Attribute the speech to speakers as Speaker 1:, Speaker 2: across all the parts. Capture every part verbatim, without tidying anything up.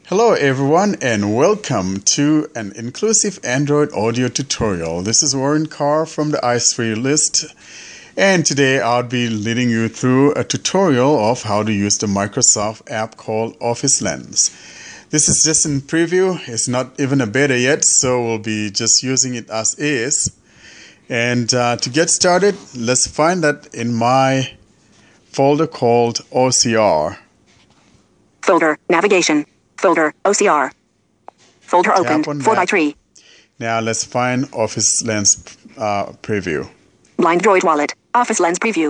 Speaker 1: Hello everyone and welcome to an inclusive Android audio tutorial. This is Warren Carr from the I C E three list, and today I'll be leading you through a tutorial of how to use the Microsoft app called Office Lens. This is just in preview, it's not even a beta yet, so we'll be just using it as is. And uh, to get started, let's find that in my folder called O C R.
Speaker 2: Folder, navigation. Folder, O C R. Folder opened, four by three.
Speaker 1: Now let's find Office Lens uh, preview.
Speaker 2: Blind Droid Wallet, Office Lens preview.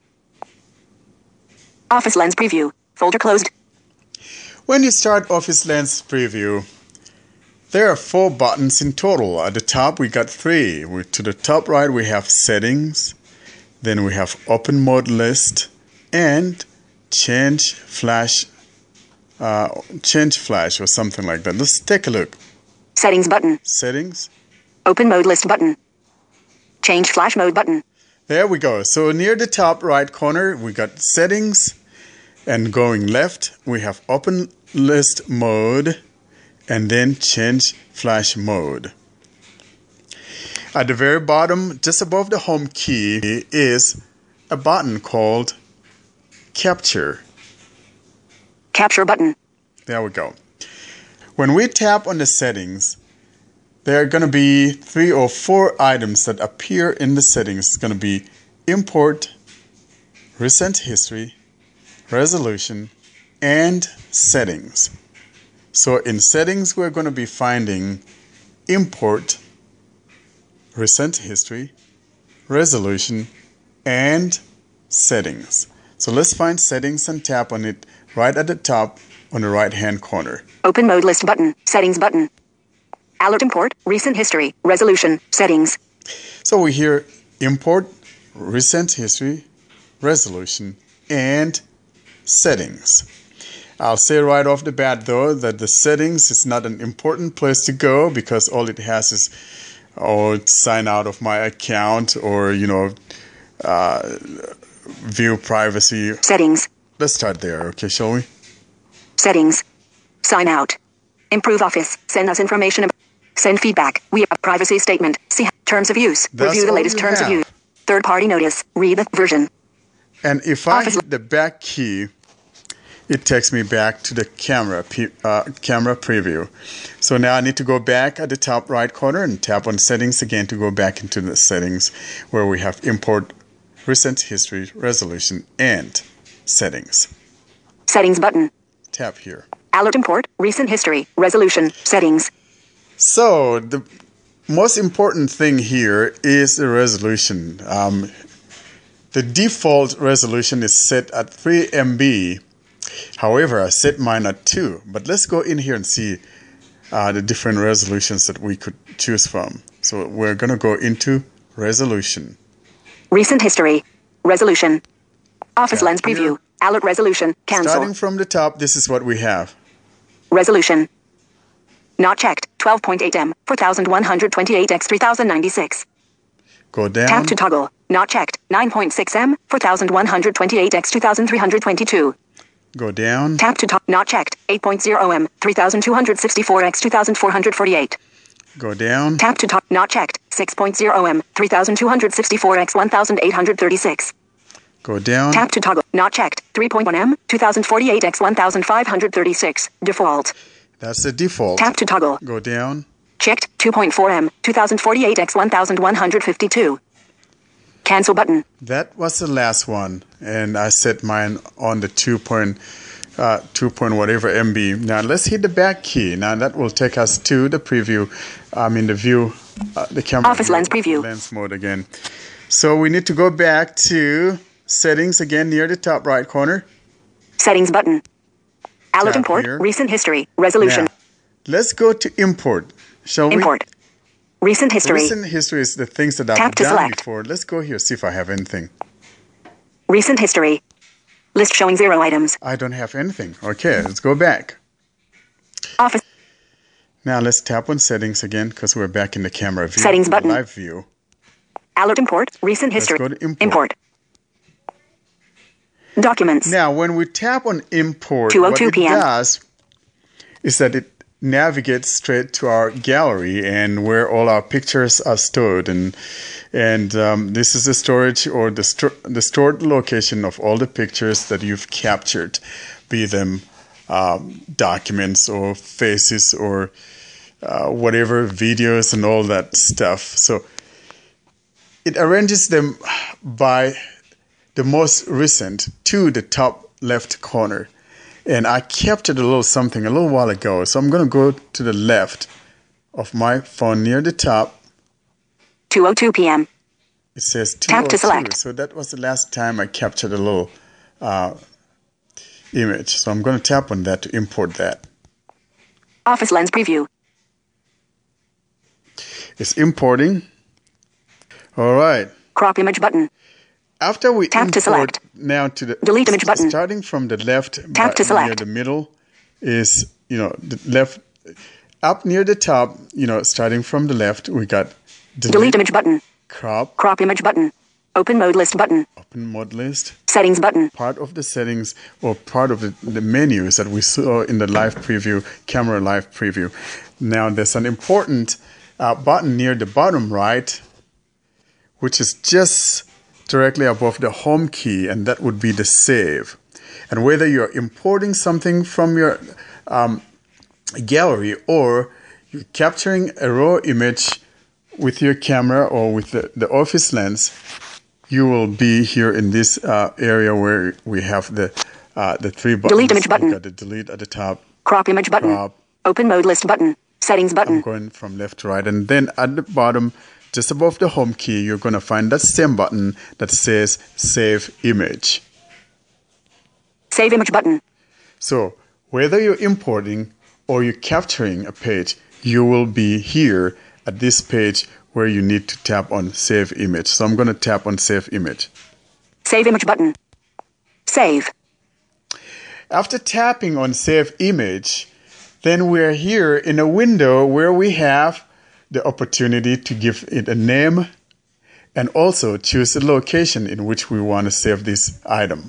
Speaker 2: Office Lens preview, folder closed.
Speaker 1: When you start Office Lens preview, there are four buttons in total. At the top we got three. We, to the top right we have settings, then we have open mode list, and change flash Uh, change flash or something like that. Let's take a look.
Speaker 2: Settings button.
Speaker 1: Settings.
Speaker 2: Open mode list button. Change flash mode button.
Speaker 1: There we go. So near the top right corner we got settings, and going left we have open list mode and then change flash mode. At the very bottom, just above the home key, is a button called capture.
Speaker 2: Capture button.
Speaker 1: There we go. When we tap on the settings, there are going to be three or four items that appear in the settings. It's going to be import, recent history, resolution, and settings. So in settings, we're going to be finding import, recent history, resolution, and settings. So let's find settings and tap on it right at the top on the right hand corner.
Speaker 2: Open mode list button, settings button. Alert import, recent history, resolution, settings.
Speaker 1: So we hear import, recent history, resolution, and settings. I'll say right off the bat though that the settings is not an important place to go because all it has is oh sign out of my account or you know uh, view privacy.
Speaker 2: Settings.
Speaker 1: Let's start there, okay, shall we?
Speaker 2: Settings. Sign out. Improve Office. Send us information. Send feedback. We have a privacy statement. See terms of use.
Speaker 1: That's
Speaker 2: Review the latest terms
Speaker 1: have.
Speaker 2: of use. Third party notice. Read the version.
Speaker 1: And if I
Speaker 2: Office.
Speaker 1: hit the back key, it takes me back to the camera uh, camera preview. So now I need to go back at the top right corner and tap on settings again to go back into the settings where we have import, recent history, resolution, and settings.
Speaker 2: Settings button.
Speaker 1: Tap here.
Speaker 2: Alert import, recent history, resolution, settings.
Speaker 1: So the most important thing here is the resolution. Um, the default resolution is set at three M B. However, I set mine at two. But let's go in here and see uh, the different resolutions that we could choose from. So we're going to go into resolution.
Speaker 2: Recent history, resolution. Office
Speaker 1: Tap
Speaker 2: Lens
Speaker 1: here.
Speaker 2: preview. Alert resolution. Cancel.
Speaker 1: Starting from the top, this is what we have.
Speaker 2: Resolution. Not checked. twelve point eight M. four thousand one hundred twenty-eight by three thousand ninety-six.
Speaker 1: Go down.
Speaker 2: Tap to toggle. Not checked. nine point six M. four thousand one hundred twenty-eight by two thousand three hundred twenty-two.
Speaker 1: Go down.
Speaker 2: Tap to toggle. Not checked. eight point zero M. three thousand two hundred sixty-four by two thousand four hundred forty-eight.
Speaker 1: Go down.
Speaker 2: Tap to toggle. Not checked. six point zero M. three thousand two hundred sixty-four by one thousand eight hundred thirty-six.
Speaker 1: Go down.
Speaker 2: Tap to toggle. Not checked. three point one M. two thousand forty-eight by one thousand five hundred thirty-six. Default.
Speaker 1: That's the default.
Speaker 2: Tap to toggle.
Speaker 1: Go down.
Speaker 2: Checked. two point four M. two thousand forty-eight by one thousand one hundred fifty-two. Cancel button.
Speaker 1: That was the last one, and I set mine on the two point uh, two point whatever M B. Now let's hit the back key. Now that will take us to the preview. I mean the view, uh, the camera.
Speaker 2: Office
Speaker 1: view,
Speaker 2: Lens preview.
Speaker 1: Lens mode again. So we need to go back to settings again near the top right corner.
Speaker 2: Settings button. Alert
Speaker 1: Tap
Speaker 2: import,
Speaker 1: here.
Speaker 2: recent history, resolution.
Speaker 1: Now, let's go to import, shall
Speaker 2: Import.
Speaker 1: we?
Speaker 2: Recent history.
Speaker 1: Recent history is the things that I've
Speaker 2: Tap to
Speaker 1: done
Speaker 2: select.
Speaker 1: before. Let's go here, see if I have anything.
Speaker 2: Recent history. List showing zero items.
Speaker 1: I don't have anything. Okay, let's go back.
Speaker 2: Office.
Speaker 1: Now let's tap on settings again because we're back in the camera view.
Speaker 2: Settings button.
Speaker 1: Live view.
Speaker 2: Alert import, recent
Speaker 1: Let's
Speaker 2: history.
Speaker 1: go to import.
Speaker 2: Import. Documents.
Speaker 1: Now, when we tap on import,
Speaker 2: two oh
Speaker 1: what
Speaker 2: two
Speaker 1: it
Speaker 2: p m
Speaker 1: does, is that it navigates straight to our gallery and where all our pictures are stored. And and um, this is the storage or the, sto the stored location of all the pictures that you've captured, be them um, documents or faces or uh, whatever, videos and all that stuff. So it arranges them by the most recent to the top left corner. And I captured a little something a little while ago. So I'm going to go to the left of my phone near the top.
Speaker 2: two oh two p m
Speaker 1: It says two oh two.
Speaker 2: Tap to select.
Speaker 1: So that was the last time I captured a little uh, image. So I'm going to tap on that to import that.
Speaker 2: Office Lens Preview.
Speaker 1: It's importing. All right.
Speaker 2: Crop Image button.
Speaker 1: After we
Speaker 2: Tap
Speaker 1: import
Speaker 2: to select.
Speaker 1: now to the
Speaker 2: Delete image button.
Speaker 1: Starting from the left,
Speaker 2: Tap to
Speaker 1: near
Speaker 2: select.
Speaker 1: the middle is, you know, the left up near the top, you know, starting from the left, we got delete,
Speaker 2: Delete image button.
Speaker 1: crop,
Speaker 2: Crop Image button. Open Mode List button.
Speaker 1: open mode list.
Speaker 2: Settings button.
Speaker 1: Part of the settings or part of the, the menus that we saw in the live preview, camera live preview. Now there's an important uh, button near the bottom right, which is just directly above the home key, and that would be the save. And whether you're importing something from your um, gallery or you're capturing a raw image with your camera or with the, the Office Lens, you will be here in this uh, area where we have the uh, the three buttons.
Speaker 2: Delete image button.
Speaker 1: We've got the delete at the top.
Speaker 2: Crop Image button.
Speaker 1: Crop.
Speaker 2: Open Mode List button. Settings button.
Speaker 1: I'm going from left to right, and then at the bottom, just above the home key, you're going to find that same button that says Save Image.
Speaker 2: Save Image button.
Speaker 1: So whether you're importing or you're capturing a page, you will be here at this page where you need to tap on Save Image. So I'm going to tap on Save Image.
Speaker 2: Save Image button. Save.
Speaker 1: After tapping on Save Image, then we're here in a window where we have the opportunity to give it a name and also choose the location in which we want to save this item.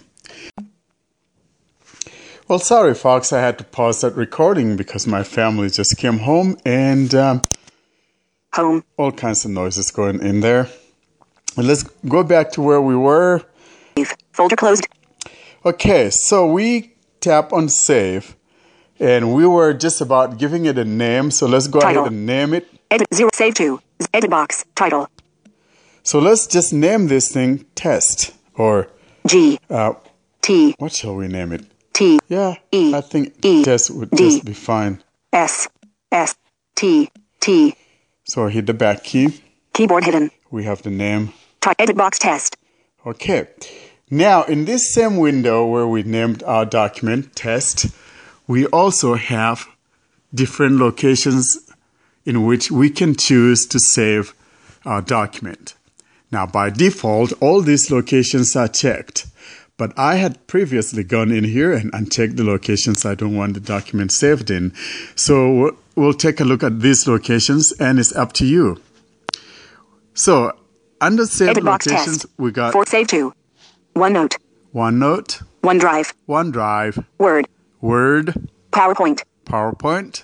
Speaker 1: Well, sorry folks, I had to pause that recording because my family just came home and um,
Speaker 2: Home.
Speaker 1: all kinds of noises going in there. But let's go back to where we were.
Speaker 2: Save. Folder closed.
Speaker 1: Okay, so we tap on Save and we were just about giving it a name, so let's go
Speaker 2: Title.
Speaker 1: ahead and name it.
Speaker 2: Edit zero. Save to. Edit box. Title.
Speaker 1: So let's just name this thing Test, or
Speaker 2: G.
Speaker 1: uh,
Speaker 2: T.
Speaker 1: what shall we name it?
Speaker 2: T.
Speaker 1: Yeah,
Speaker 2: E.
Speaker 1: I think
Speaker 2: E.
Speaker 1: Test would
Speaker 2: D.
Speaker 1: just be fine.
Speaker 2: S. S. T. T.
Speaker 1: So hit the back key.
Speaker 2: Keyboard hidden.
Speaker 1: We have the name.
Speaker 2: Ty- edit box test.
Speaker 1: Okay. Now, in this same window where we named our document Test, we also have different locations in which we can choose to save our document. Now, by default, all these locations are checked. But I had previously gone in here and unchecked the locations I don't want the document saved in. So we'll take a look at these locations, and it's up to you. So under Save
Speaker 2: Edit box
Speaker 1: Locations,
Speaker 2: test.
Speaker 1: we got
Speaker 2: For save to. OneNote.
Speaker 1: OneNote,
Speaker 2: OneDrive.
Speaker 1: OneDrive,
Speaker 2: Word.
Speaker 1: Word,
Speaker 2: PowerPoint.
Speaker 1: PowerPoint.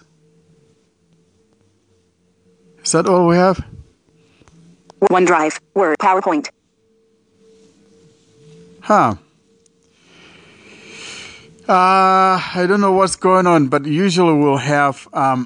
Speaker 1: Is that all we have?
Speaker 2: OneDrive. Word. PowerPoint.
Speaker 1: Huh. Uh, I don't know what's going on, but usually we'll have um,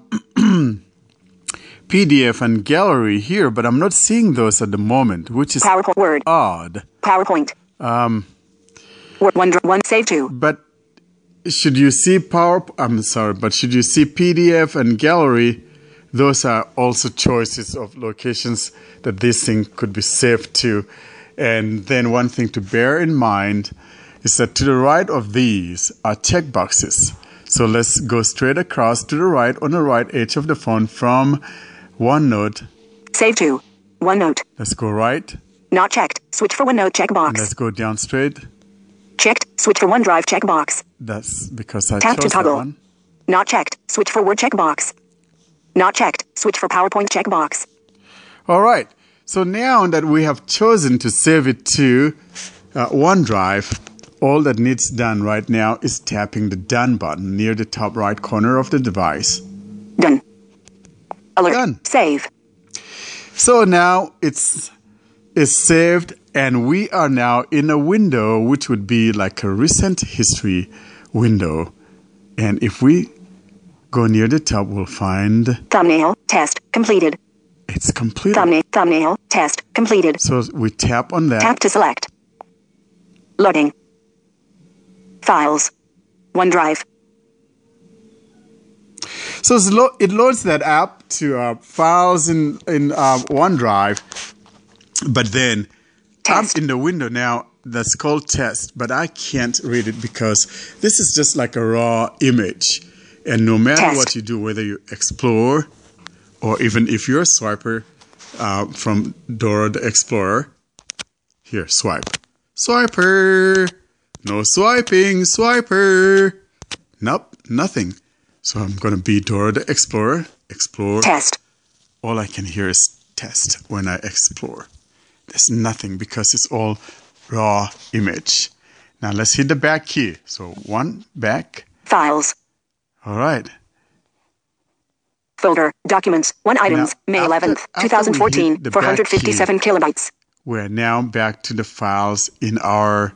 Speaker 1: P D F and gallery here, but I'm not seeing those at the moment, which is
Speaker 2: PowerPoint. Word.
Speaker 1: odd.
Speaker 2: PowerPoint.
Speaker 1: Um,
Speaker 2: Word. OneDrive. One save to.
Speaker 1: but should you see Power? I'm sorry, but should you see P D F and gallery? Those are also choices of locations that this thing could be saved to. And then one thing to bear in mind is that to the right of these are checkboxes. So let's go straight across to the right on the right edge of the phone from OneNote.
Speaker 2: Save to. OneNote.
Speaker 1: Let's go right.
Speaker 2: Not checked. Switch for OneNote checkbox.
Speaker 1: Let's go down straight.
Speaker 2: Checked. Switch for OneDrive checkbox.
Speaker 1: That's because I
Speaker 2: Tap to
Speaker 1: chose that
Speaker 2: toggle.
Speaker 1: one.
Speaker 2: Not checked. Switch for Word checkbox. Not checked. Switch for PowerPoint checkbox.
Speaker 1: All right. So now that we have chosen to save it to uh, OneDrive, all that needs done right now is tapping the Done button near the top right corner of the device.
Speaker 2: Done. Alert.
Speaker 1: Done.
Speaker 2: Save.
Speaker 1: So now it's, it's saved, and we are now in a window which would be like a recent history window. And if we go near the top, we'll find...
Speaker 2: Thumbnail. Test. Completed.
Speaker 1: It's completed.
Speaker 2: Thumbnail. Thumbnail. Test. Completed.
Speaker 1: So we tap on that.
Speaker 2: Tap to select. Loading. Files. OneDrive.
Speaker 1: So it's lo- it loads that app to uh, files in, in uh, OneDrive. But then
Speaker 2: Test.
Speaker 1: I'm in the window now that's called Test, but I can't read it because this is just like a raw image. And no matter
Speaker 2: Test.
Speaker 1: what you do, whether you explore or even if you're a swiper uh, from Dora the Explorer, here, swipe. Swiper! No swiping, swiper! Nope, nothing. So I'm going to be Dora the Explorer, explore.
Speaker 2: Test.
Speaker 1: All I can hear is test when I explore. There's nothing because it's all raw image. Now let's hit the back key. So one, back.
Speaker 2: Files.
Speaker 1: All right.
Speaker 2: Folder. Documents. One items.
Speaker 1: Now,
Speaker 2: May
Speaker 1: after-
Speaker 2: eleventh,
Speaker 1: after we
Speaker 2: twenty fourteen.
Speaker 1: hit the
Speaker 2: four
Speaker 1: back
Speaker 2: hundred fifty-seven kilobytes.
Speaker 1: We're now back to the files in our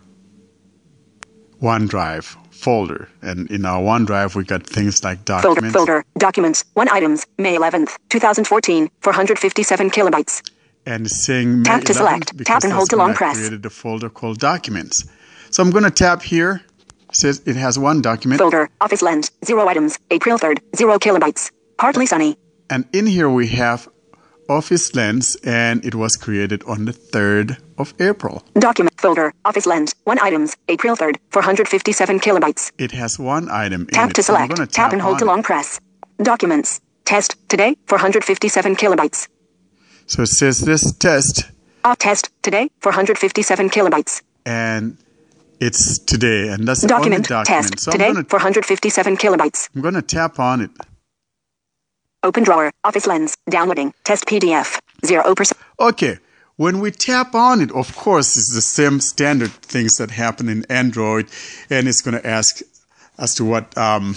Speaker 1: OneDrive folder. And in our OneDrive, we got things like
Speaker 2: Folder.
Speaker 1: documents.
Speaker 2: Folder. Documents. One items. May eleventh, twenty fourteen. four hundred fifty-seven kilobytes.
Speaker 1: And it's saying May
Speaker 2: Tap to select.
Speaker 1: eleventh because
Speaker 2: Tap and hold
Speaker 1: that's
Speaker 2: to
Speaker 1: when
Speaker 2: long
Speaker 1: I
Speaker 2: press.
Speaker 1: created a folder called Documents. So I'm going to tap here. It says it has one document.
Speaker 2: Folder. Office lens. Zero items. April third. Zero kilobytes. Partly sunny.
Speaker 1: And in here we have Office Lens, and it was created on the third of April.
Speaker 2: Document. Folder. Office lens. One items. April third. four hundred fifty-seven kilobytes.
Speaker 1: It has one item in
Speaker 2: Tap
Speaker 1: it.
Speaker 2: to
Speaker 1: So I'm
Speaker 2: select.
Speaker 1: gonna
Speaker 2: Tap and hold
Speaker 1: on
Speaker 2: to
Speaker 1: it.
Speaker 2: long press. Documents. Test. Today. four hundred fifty-seven kilobytes.
Speaker 1: So it says this test,
Speaker 2: Off test. Today. four hundred fifty-seven kilobytes.
Speaker 1: and it's today, and that's the
Speaker 2: Document.
Speaker 1: only document.
Speaker 2: Test.
Speaker 1: So
Speaker 2: Today.
Speaker 1: I'm gonna
Speaker 2: four hundred fifty-seven kilobytes.
Speaker 1: I'm gonna tap on it.
Speaker 2: Open drawer. Office lens. Downloading. Test P D F. Zero percent.
Speaker 1: Okay, when we tap on it, of course, it's the same standard things that happen in Android, and it's going to ask as to what um,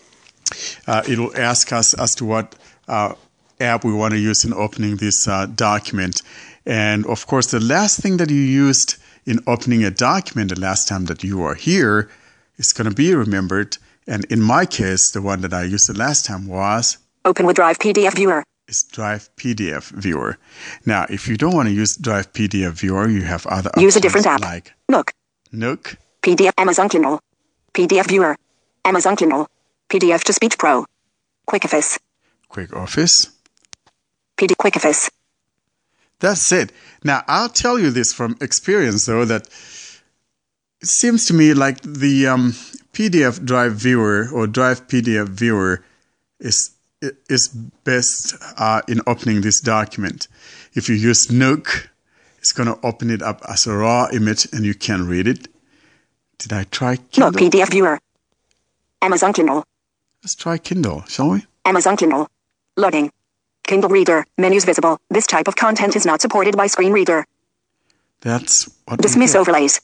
Speaker 1: uh, it'll ask us as to what uh, app we want to use in opening this uh, document. And of course, the last thing that you used in opening a document the last time that you are here is going to be remembered. And in my case, the one that I used the last time was
Speaker 2: Open with Drive P D F Viewer.
Speaker 1: is Drive P D F Viewer. Now, if you don't want to use Drive P D F Viewer, you have other options
Speaker 2: Use a different app.
Speaker 1: like
Speaker 2: Nook.
Speaker 1: Nook,
Speaker 2: P D F Amazon Kindle. P D F Viewer. Amazon Kindle. P D F to Speech Pro. Quick Office.
Speaker 1: Quick Office.
Speaker 2: P D Quick Office.
Speaker 1: That's it. Now, I'll tell you this from experience, though, that it seems to me like the um, P D F Drive Viewer or Drive P D F Viewer is is best uh, in opening this document. If you use Nook, it's going to open it up as a raw image and you can read it. Did I try Kindle?
Speaker 2: Nook P D F Viewer. Amazon Kindle.
Speaker 1: Let's try Kindle, shall we?
Speaker 2: Amazon Kindle. Loading. Kindle Reader. Menus visible. This type of content is not supported by Screen Reader.
Speaker 1: That's what we
Speaker 2: Dismiss
Speaker 1: get.
Speaker 2: overlays.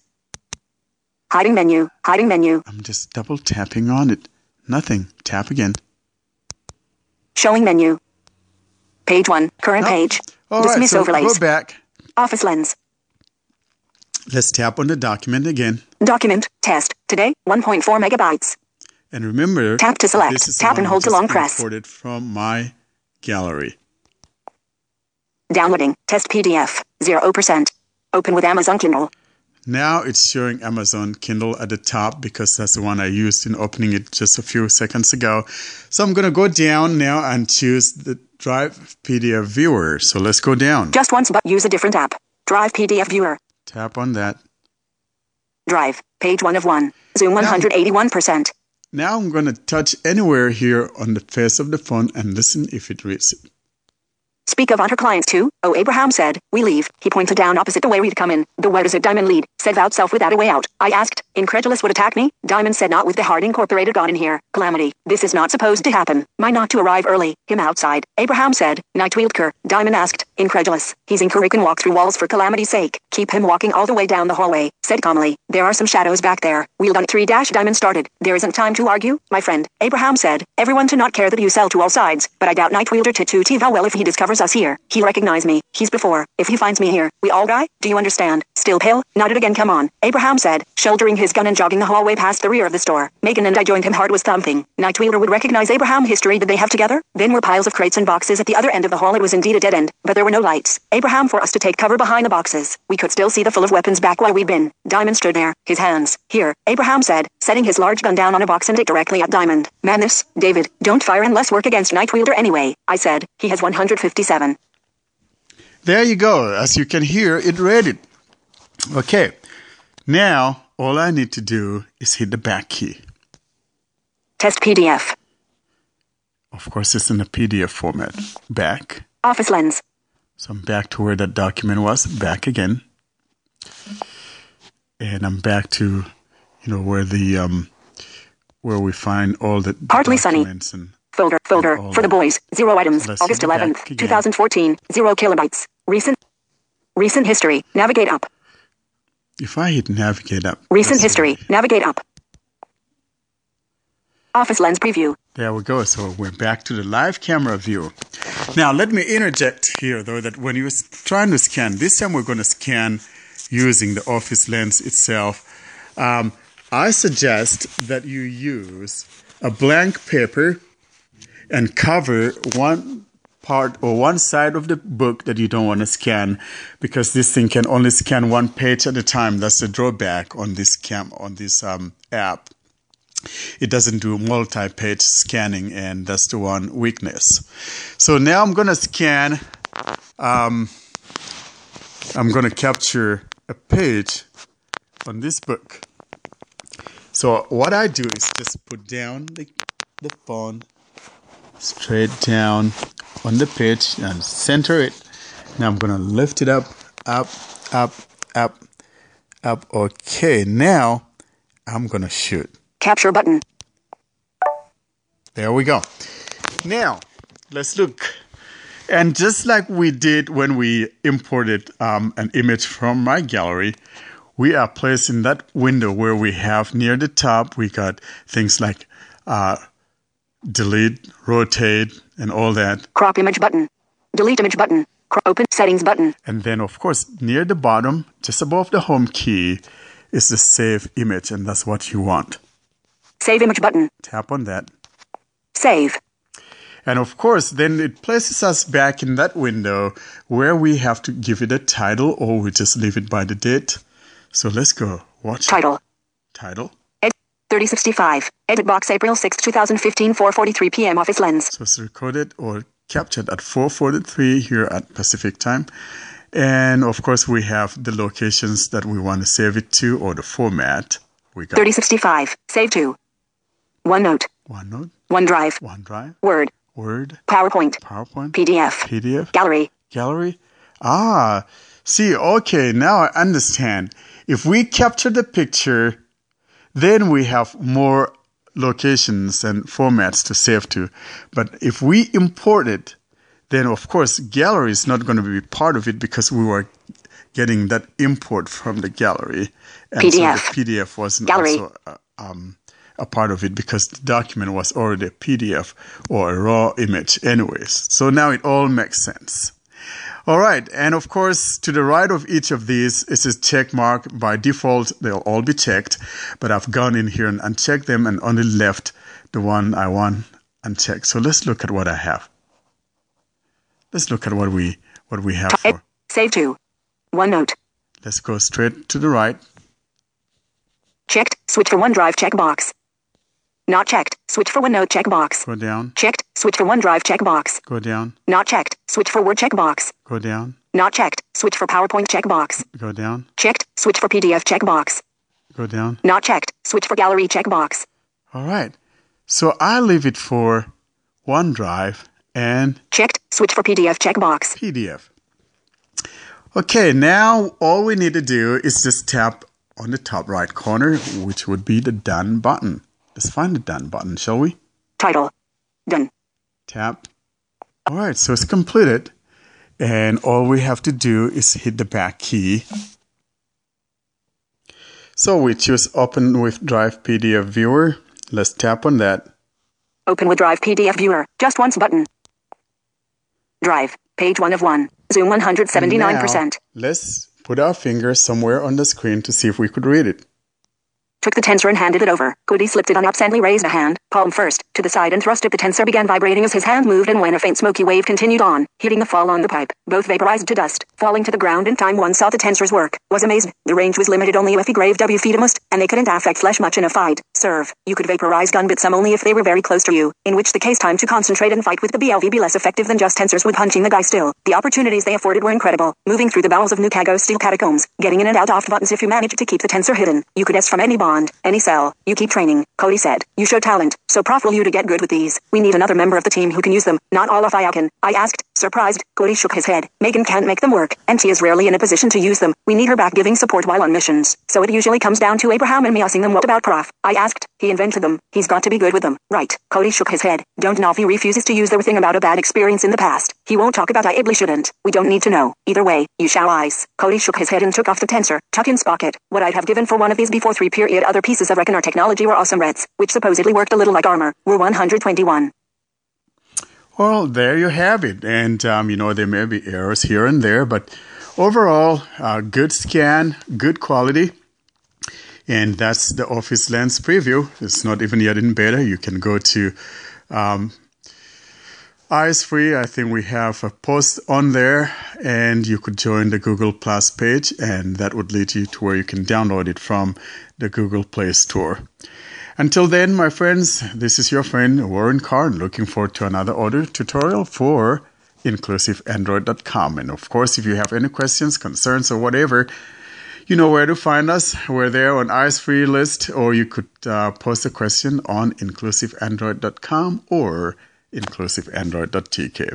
Speaker 2: Hiding menu. Hiding menu.
Speaker 1: I'm just double tapping on it. Nothing. Tap again.
Speaker 2: Showing menu. Page one. Current
Speaker 1: Nope.
Speaker 2: page.
Speaker 1: All right,
Speaker 2: Dismiss
Speaker 1: so
Speaker 2: overlays.
Speaker 1: go back.
Speaker 2: Office lens.
Speaker 1: Let's tap on the document again.
Speaker 2: Document. Test. Today. one point four megabytes.
Speaker 1: And remember,
Speaker 2: Tap to select.
Speaker 1: this is the
Speaker 2: Tap
Speaker 1: one
Speaker 2: and
Speaker 1: I
Speaker 2: hold to
Speaker 1: just
Speaker 2: long press.
Speaker 1: imported from my gallery.
Speaker 2: Downloading. Test P D F. zero percent. Open with Amazon Kindle.
Speaker 1: Now it's showing Amazon Kindle at the top because that's the one I used in opening it just a few seconds ago. So I'm going to go down now and choose the Drive P D F Viewer. So let's go down.
Speaker 2: Just once, but use a different app. Drive P D F Viewer.
Speaker 1: Tap on that.
Speaker 2: Drive. Page one of one. Zoom one hundred eighty-one percent.
Speaker 1: Now I'm going to touch anywhere here on the face of the phone and listen if it reads it.
Speaker 2: Speak of on her clients too. Oh, Abraham said, we leave. He pointed down opposite the way we'd come in. The where does it Diamond lead? Said Vout self without a way out. I asked, incredulous would attack me? Diamond said not with the Hard Incorporated gone in here. Calamity. This is not supposed to happen. My not to arrive early. Him outside. Abraham said, Night Wieldker. Diamond asked, incredulous. He's incorrect and walk through walls for calamity's sake. Keep him walking all the way down the hallway. Said calmly, there are some shadows back there. Wheeled on three dash Diamond started. There isn't time to argue, my friend. Abraham said, everyone to not care that you sell to all sides, but I doubt Night Wielder to two T how well if he discovers us here. He'll recognize me. He's before. If he finds me here, we all die. Do you understand? Still pale? Nodded again. Come on. Abraham said, shouldering his gun and jogging the hallway past the rear of the store. Megan and I joined him. Heart was thumping. Night Wielder would recognize Abraham. History did they have together? Then were piles of crates and boxes at the other end of the hall. It was indeed a dead end, but there were no lights. Abraham for us to take cover behind the boxes. We could still see the full of weapons back where we'd been. Diamond stood there, his hands. Here, Abraham said, setting his large gun down on a box and it directly at Diamond. Madness, David, don't fire unless work against Night Wielder anyway. I said, he has one hundred fifty-seven.
Speaker 1: There you go. As you can hear, it read it. Okay. Now, all I need to do is hit the back key.
Speaker 2: Test P D F.
Speaker 1: Of course, it's in a P D F format. Back.
Speaker 2: Office Lens.
Speaker 1: So I'm back to where that document was. Back again. And I'm back to, you know, where the, um, where we find all the, the
Speaker 2: Hardly Sunny.
Speaker 1: and
Speaker 2: Folder, folder, for the boys, zero items,
Speaker 1: Let's
Speaker 2: August
Speaker 1: hit the
Speaker 2: eleventh,
Speaker 1: back again.
Speaker 2: two thousand fourteen, zero kilobytes. Recent, recent history, navigate up.
Speaker 1: If I hit navigate up.
Speaker 2: Recent
Speaker 1: let's
Speaker 2: history,
Speaker 1: see.
Speaker 2: navigate up. Office Lens preview.
Speaker 1: There we go. So we're back to the live camera view. Now, let me interject here, though, that when you're trying to scan, this time we're going to scan using the Office Lens itself. Um, I suggest that you use a blank paper and cover one part or one side of the book that you don't want to scan, because this thing can only scan one page at a time. That's the drawback on this cam on this um, app. It doesn't do multi-page scanning, and that's the one weakness. So now I'm going to scan. Um, I'm going to capture a page on this book. So what I do is just put down the, the phone straight down on the page and center it. Now I'm going to lift it up, up, up, up, up. Okay, now I'm going to shoot.
Speaker 2: Capture button.
Speaker 1: There we go. Now, let's look. And just like we did when we imported um, an image from my gallery, we are placed in that window where we have near the top, we got things like uh, delete, rotate, and all that.
Speaker 2: Crop image button. Delete image button. Cro- open settings button.
Speaker 1: And then, of course, near the bottom, just above the home key, is the save image, and that's what you want.
Speaker 2: Save image button.
Speaker 1: Tap on that.
Speaker 2: Save.
Speaker 1: And of course, then it places us back in that window where we have to give it a title, or we just leave it by the date. So let's go. Watch.
Speaker 2: Title.
Speaker 1: Title.
Speaker 2: Ed thirty sixty-five. Edit box April sixth, twenty fifteen, four forty-three p m Office Lens.
Speaker 1: So it's recorded or captured at four forty-three here at Pacific time. And of course, we have the locations that we want to save it to, or the format. We got
Speaker 2: thirty sixty-five. Save to. OneNote.
Speaker 1: OneNote,
Speaker 2: OneDrive.
Speaker 1: OneDrive,
Speaker 2: Word.
Speaker 1: Word,
Speaker 2: PowerPoint.
Speaker 1: PowerPoint,
Speaker 2: P D F.
Speaker 1: P D F,
Speaker 2: Gallery.
Speaker 1: Gallery. Ah, see, okay, now I understand. If we capture the picture, then we have more locations and formats to save to. But if we import it, then of course gallery is not going to be part of it, because we were getting that import from the gallery. And
Speaker 2: P D F.
Speaker 1: so the P D F wasn't
Speaker 2: Gallery.
Speaker 1: also uh, um, a part of it, because the document was already a P D F or a raw image anyways. So now it all makes sense. All right, and of course, to the right of each of these is a check mark. By default, they'll all be checked, but I've gone in here and unchecked them and only left the one I want unchecked. So let's look at what I have. Let's look at what we what we have for.
Speaker 2: Save to. OneNote.
Speaker 1: Let's go straight to the right.
Speaker 2: Checked. Switch for OneDrive checkbox. Not checked. Switch for OneNote checkbox.
Speaker 1: Go down.
Speaker 2: Checked. Switch for OneDrive checkbox.
Speaker 1: Go down.
Speaker 2: Not checked. Switch for Word checkbox.
Speaker 1: Go down.
Speaker 2: Not checked. Switch for PowerPoint checkbox.
Speaker 1: Go down.
Speaker 2: Checked. Switch for P D F checkbox.
Speaker 1: Go down.
Speaker 2: Not checked. Switch for Gallery checkbox.
Speaker 1: All right. So I leave it for OneDrive and
Speaker 2: checked. Switch for P D F checkbox.
Speaker 1: P D F. Okay, now all we need to do is just tap on the top right corner, which would be the Done button. Let's find the Done button, shall we?
Speaker 2: Title. Done.
Speaker 1: Tap. All right, so it's completed. And all we have to do is hit the back key. So we choose Open with Drive P D F Viewer. Let's tap on that.
Speaker 2: Open with Drive P D F Viewer. Just once button. Drive. Page one of one. Zoom one hundred seventy-nine percent.
Speaker 1: Now, let's put our finger somewhere on the screen to see if we could read it.
Speaker 2: Took the tensor and handed it over. Cody slipped it on absently raised a hand, palm first, to the side and thrust it. The tensor began vibrating as his hand moved, and when a faint smoky wave continued on, hitting the fall on the pipe, both vaporized to dust, falling to the ground in time. One saw the tensor's work, was amazed. The range was limited, only if he grave W feet a must, and they couldn't affect flesh much in a fight. Serve. You could vaporize gun but some only if they were very close to you, in which the case time to concentrate and fight with the B L V be less effective than just tensors would punching the guy still. The opportunities they afforded were incredible, moving through the bowels of New Chicago steel catacombs, getting in and out off buttons if you managed to keep the tensor hidden. You could S from any bond, any cell. You keep training, Cody said. You show talent, so prof will you to get good with these. We need another member of the team who can use them, not all of I can. I asked, surprised. Cody shook his head. Megan can't make them work, and she is rarely in a position to use them. We need her back giving support while on missions. So it usually comes down to Abraham and me using them. What about prof? I asked. He invented them. He's got to be good with them. Right. Cody shook his head. Don't know if he refuses to use their thing about a bad experience in the past. He won't talk about I Ibly shouldn't. We don't need to know. Either way, you shall ice. Cody shook his head and took off the tensor. Tuck in pocket. What I'd have given for one of these before three period other pieces of Reckoner technology were awesome reds, which supposedly worked a little like armor, were one hundred twenty-one.
Speaker 1: Well, there you have it. And, um, you know, there may be errors here and there, but overall, uh, good scan, good quality. And that's the Office Lens preview. It's not even yet in beta. You can go to um, Eyes Free. I think we have a post on there, and you could join the Google Plus page, and that would lead you to where you can download it from the Google Play Store. Until then, my friends, this is your friend Warren Carn, looking forward to another audio tutorial for inclusive android dot com. And of course, if you have any questions, concerns, or whatever, you know where to find us. We're there on Eyes Free list, or you could uh, post a question on inclusive android dot com or inclusive android dot t k.